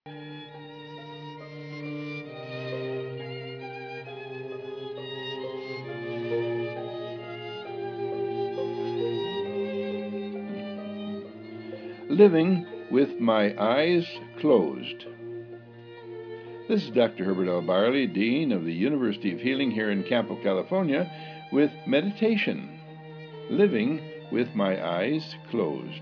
Living with my eyes closed. This is Dr. Herbert L. Barley, Dean of the University of Healing here in Campo, California, with meditation. Living with my eyes closed.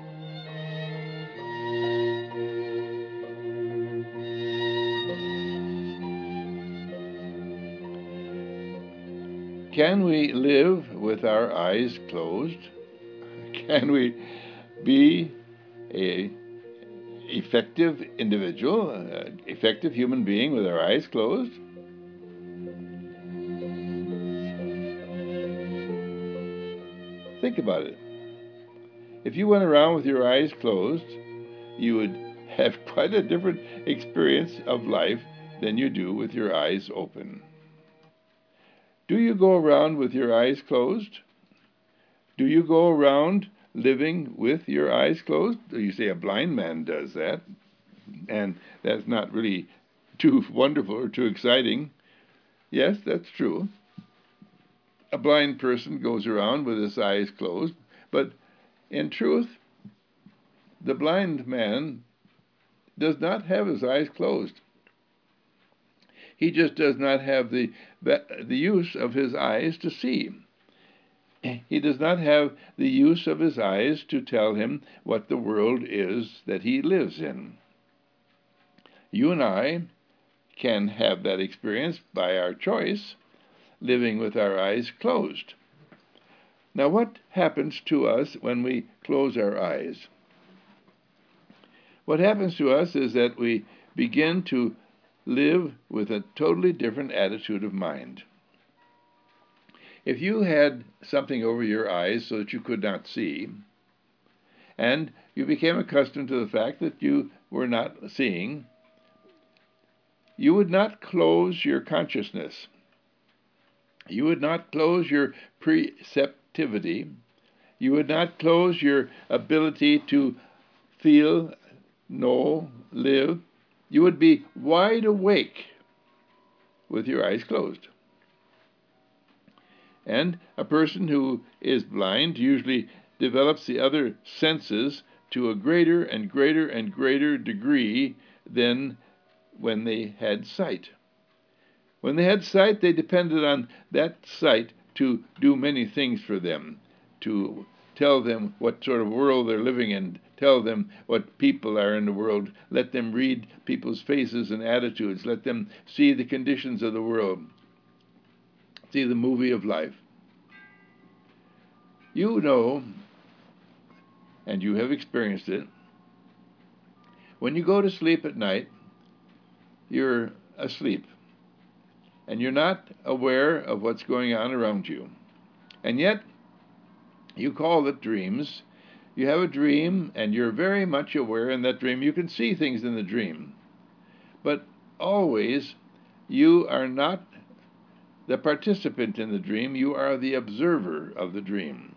Can we live with our eyes closed? Can we be a effective individual, effective human being with our eyes closed? Think about it. If you went around with your eyes closed, you would have quite a different experience of life than you do with your eyes open. Do you go around with your eyes closed? Do you go around living with your eyes closed? You say a blind man does that, and that's not really too wonderful or too exciting. Yes, that's true. A blind person goes around with his eyes closed, but in truth, the blind man does not have his eyes closed. He just does not have the use of his eyes to see. He does not have the use of his eyes to tell him what the world is that he lives in. You and I can have that experience by our choice, living with our eyes closed. Now, what happens to us when we close our eyes? What happens to us is that we begin to live with a totally different attitude of mind. If you had something over your eyes so that you could not see, and you became accustomed to the fact that you were not seeing, you would not close your consciousness. You would not close your perceptivity. You would not close your ability to feel, know, live. You would be wide awake with your eyes closed. And a person who is blind usually develops the other senses to a greater and greater and greater degree than when they had sight. When they had sight, they depended on that sight to do many things for them, to tell them what sort of world they're living in, tell them what people are in the world, let them read people's faces and attitudes, let them see the conditions of the world, see the movie of life. You know, and you have experienced it, when you go to sleep at night, you're asleep, and you're not aware of what's going on around you. And yet, you call it dreams. You have a dream, and you're very much aware in that dream. You can see things in the dream. But always, you are not the participant in the dream. You are the observer of the dream.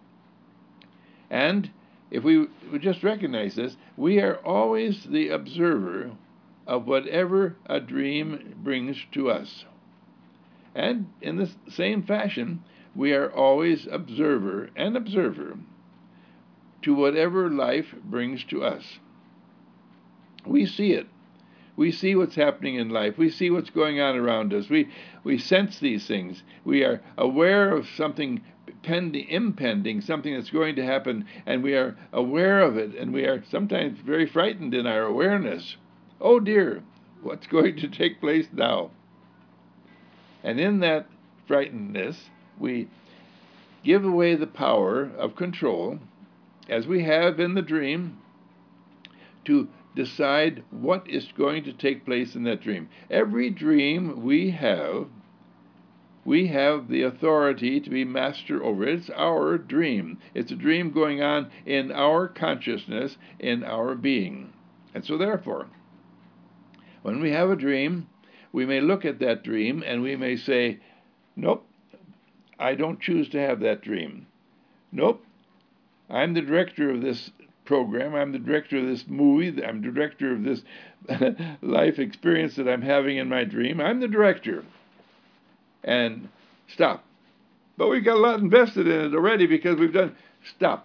And if we would just recognize this, we are always the observer of whatever a dream brings to us. And in the same fashion, we are always observer and observer to whatever life brings to us. We see it. We see what's happening in life. We see what's going on around us. We sense these things. We are aware of something impending, something that's going to happen, and we are aware of it, and we are sometimes very frightened in our awareness. Oh dear, what's going to take place now? And in that frightenedness, we give away the power of control, as we have in the dream, to decide what is going to take place in that dream. Every dream we have the authority to be master over it. It's our dream. It's a dream going on in our consciousness, in our being. And so therefore, when we have a dream, we may look at that dream and we may say, nope, I don't choose to have that dream. Nope, I'm the director of this program. I'm the director of this movie. I'm the director of this life experience that I'm having in my dream. I'm the director. And stop. But we've got a lot invested in it already because we've done. Stop.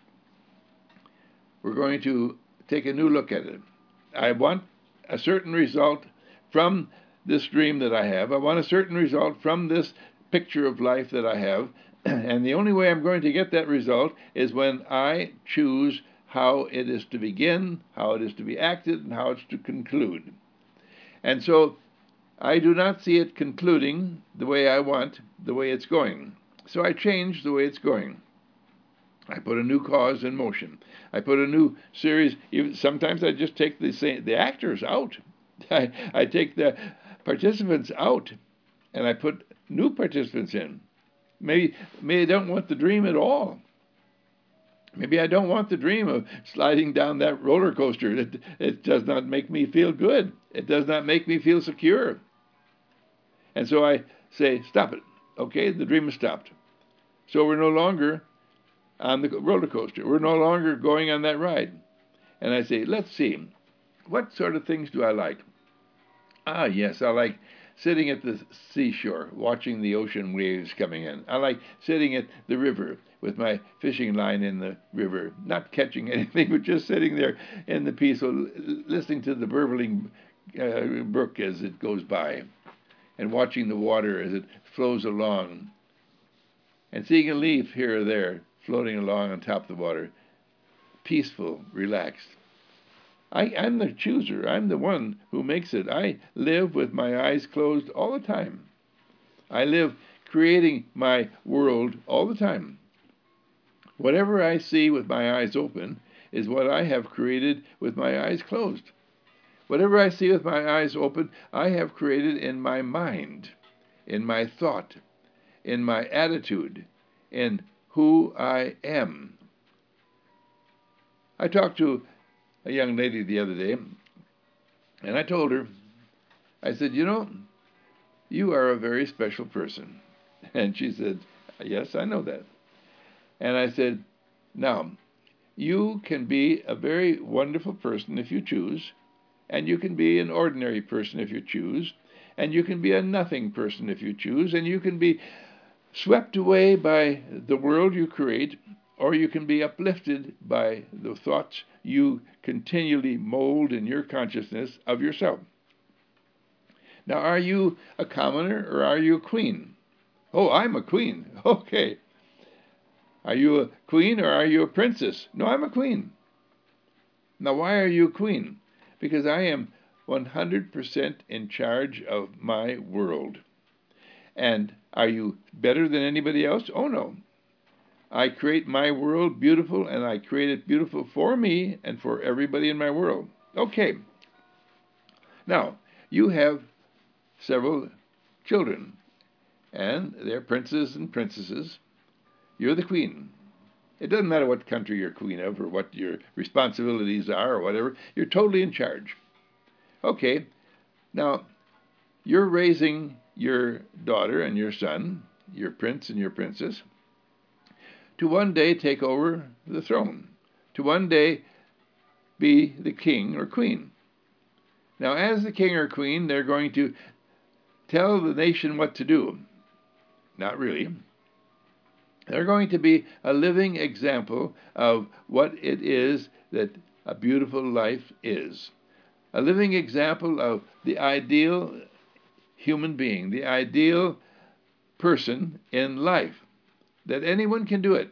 We're going to take a new look at it. I want a certain result from this dream that I have. I want a certain result from this picture of life that I have. And the only way I'm going to get that result is when I choose how it is to begin, how it is to be acted, and how it's to conclude. And so I do not see it concluding the way I want, the way it's going. So I change the way it's going. I put a new cause in motion. I put a new series. Sometimes I just take the actors out. I take the participants out, and I put new participants in. Maybe I don't want the dream at all. Maybe I don't want the dream of sliding down that roller coaster. It does not make me feel good. It does not make me feel secure. And so I say, stop it. Okay, the dream is stopped. So we're no longer on the roller coaster. We're no longer going on that ride. And I say, let's see, what sort of things do I like? Ah, yes, I like sitting at the seashore, watching the ocean waves coming in. I like sitting at the river with my fishing line in the river, not catching anything, but just sitting there in the peaceful, listening to the burbling brook as it goes by, and watching the water as it flows along, and seeing a leaf here or there floating along on top of the water, peaceful, relaxed. I'm the chooser. I'm the one who makes it. I live with my eyes closed all the time. I live creating my world all the time. Whatever I see with my eyes open is what I have created with my eyes closed. Whatever I see with my eyes open, I have created in my mind, in my thought, in my attitude, in who I am. I talked to a young lady the other day, and I told her, I said, you are a very special person. And she said, yes, I know that. And I said, now, you can be a very wonderful person if you choose, and you can be an ordinary person if you choose, and you can be a nothing person if you choose, and you can be swept away by the world you create, or you can be uplifted by the thoughts you continually mold in your consciousness of yourself. Now, are you a commoner or are you a queen? Oh, I'm a queen. Okay. Are you a queen or are you a princess? No, I'm a queen. Now, why are you a queen? Because I am 100% in charge of my world. And are you better than anybody else? Oh, no. I create my world beautiful, and I create it beautiful for me and for everybody in my world. Okay. Now, you have several children, and they're princes and princesses. You're the queen. It doesn't matter what country you're queen of or what your responsibilities are or whatever. You're totally in charge. Okay. Now, you're raising your daughter and your son, your prince and your princess, to one day take over the throne, to one day be the king or queen. Now, as the king or queen, they're going to tell the nation what to do. Not really. They're going to be a living example of what it is that a beautiful life is. A living example of the ideal human being, the ideal person in life, that anyone can do it.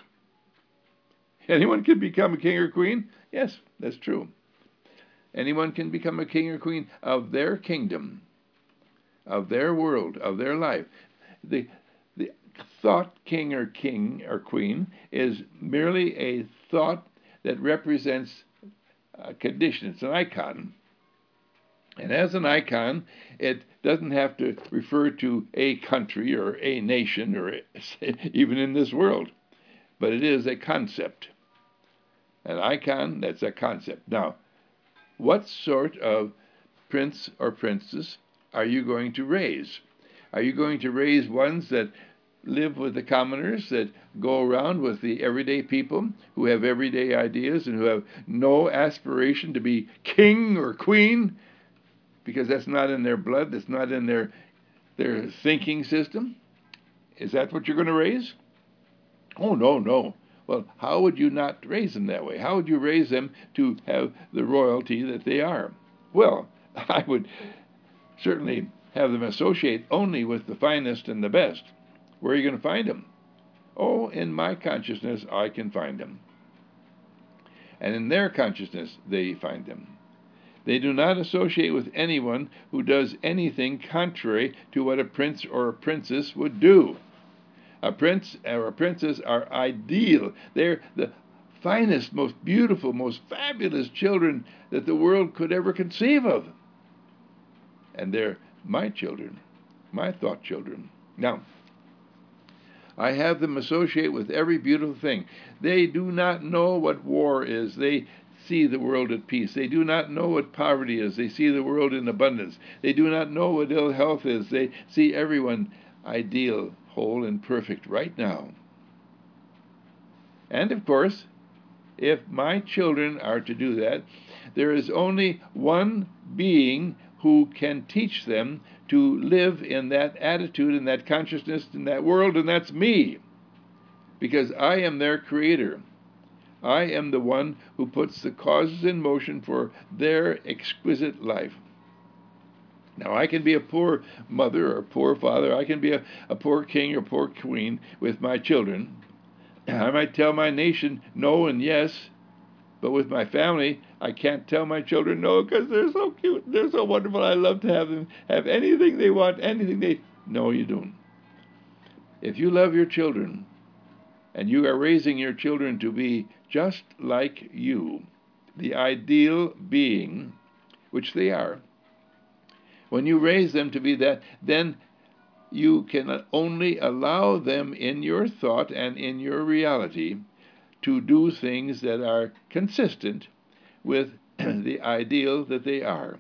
Anyone can become a king or queen? Yes, that's true. Anyone can become a king or queen of their kingdom, of their world, of their life. The thought king or queen is merely a thought that represents a condition. It's an icon. And as an icon, it doesn't have to refer to a country or a nation or even in this world, but it is a concept. An icon, that's a concept. Now, what sort of prince or princess are you going to raise? Are you going to raise ones that live with the commoners, that go around with the everyday people who have everyday ideas and who have no aspiration to be king or queen, because that's not in their blood, that's not in their thinking system? Is that what you're going to raise? Oh, no, no. Well, how would you not raise them that way? How would you raise them to have the royalty that they are? Well, I would certainly have them associate only with the finest and the best. Where are you going to find them? Oh, in my consciousness, I can find them. And in their consciousness, they find them. They do not associate with anyone who does anything contrary to what a prince or a princess would do. A prince or a princess are ideal. They're the finest, most beautiful, most fabulous children that the world could ever conceive of. And they're my children, my thought children. Now, I have them associate with every beautiful thing. They do not know what war is. They see the world at peace. They do not know what poverty is. They see the world in abundance. They do not know what ill health is. They see everyone ideal, whole, and perfect right now. And of course, if my children are to do that, there is only one being who can teach them to live in that attitude, in that consciousness, in that world, and that's me. Because I am their creator. I am the one who puts the causes in motion for their exquisite life. Now, I can be a poor mother or a poor father. I can be a poor king or poor queen with my children. I might tell my nation no and yes, but with my family, I can't tell my children no because they're so cute. They're so wonderful. I love to have them have anything they want, anything they... No, you don't. If you love your children and you are raising your children to be just like you, the ideal being, which they are, when you raise them to be that, then you can only allow them in your thought and in your reality to do things that are consistent with the ideal that they are.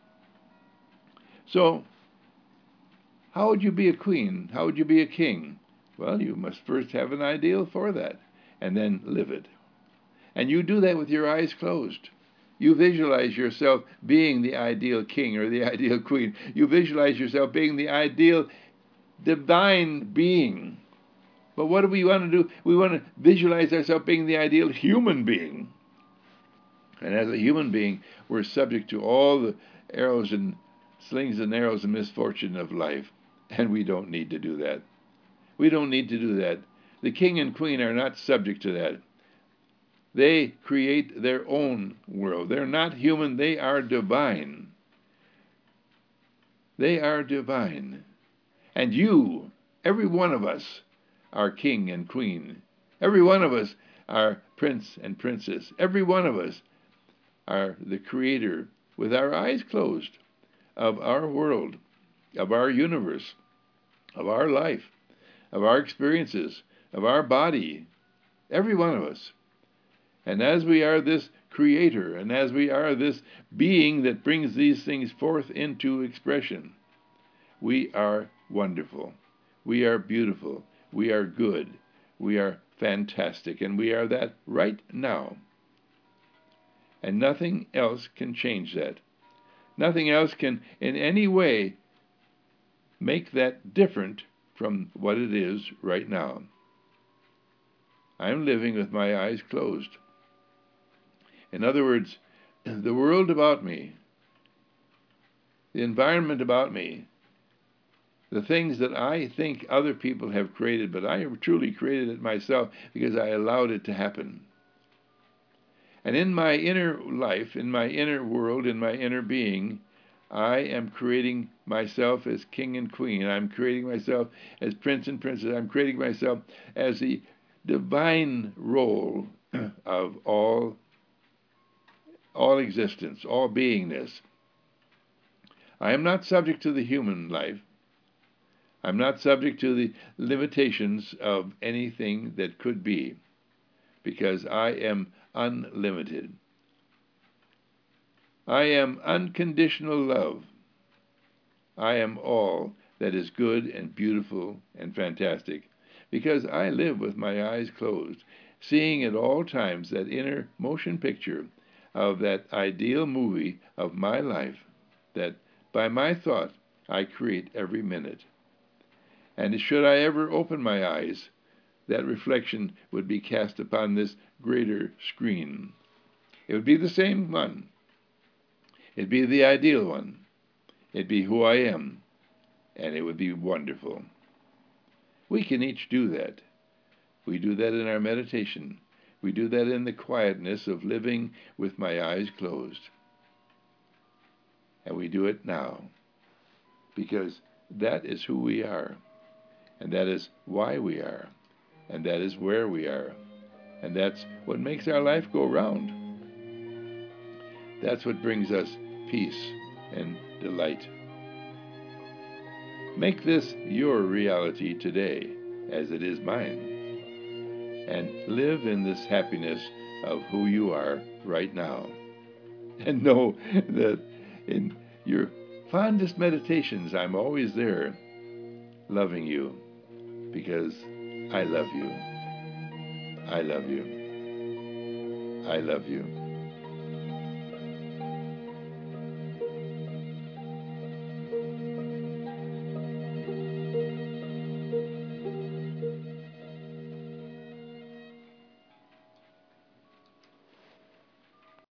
So, how would you be a queen? How would you be a king? Well, you must first have an ideal for that, and then live it. And you do that with your eyes closed. You visualize yourself being the ideal king or the ideal queen. You visualize yourself being the ideal divine being. But what do we want to do? We want to visualize ourselves being the ideal human being. And as a human being, we're subject to all the arrows and slings and arrows and misfortune of life. And we don't need to do that. We don't need to do that. The king and queen are not subject to that. They create their own world. They're not human, they are divine. They are divine. And you, every one of us, are king and queen. Every one of us are prince and princess. Every one of us are the creator, with our eyes closed, of our world, of our universe, of our life, of our experiences, of our body. Every one of us. And as we are this creator, and as we are this being that brings these things forth into expression, we are wonderful. We are beautiful. We are good. We are fantastic. And we are that right now. And nothing else can change that. Nothing else can in any way make that different from what it is right now. I'm living with my eyes closed. In other words, the world about me, the environment about me, the things that I think other people have created, but I have truly created it myself because I allowed it to happen. And in my inner life, in my inner world, in my inner being, I am creating myself as king and queen. I'm creating myself as prince and princess. I'm creating myself as the divine role of all existence, all beingness. I am not subject to the human life. I'm not subject to the limitations of anything that could be, because I am unlimited. I am unconditional love. I am all that is good and beautiful and fantastic. because I live with my eyes closed, seeing at all times that inner motion picture of that ideal movie of my life that by my thought I create every minute. And should I ever open my eyes, that reflection would be cast upon this greater screen. It would be the same one. It'd be the ideal one. It'd be who I am, and it would be wonderful. We can each do that. We do that in our meditation. We do that in the quietness of living with my eyes closed. And we do it now, because that is who we are, and that is why we are, and that is where we are, and that's what makes our life go round. That's what brings us peace and delight. Make this your reality today, as it is mine, and live in this happiness of who you are right now. And know that in your fondest meditations, I'm always there, loving you, because I love you. I love you. I love you.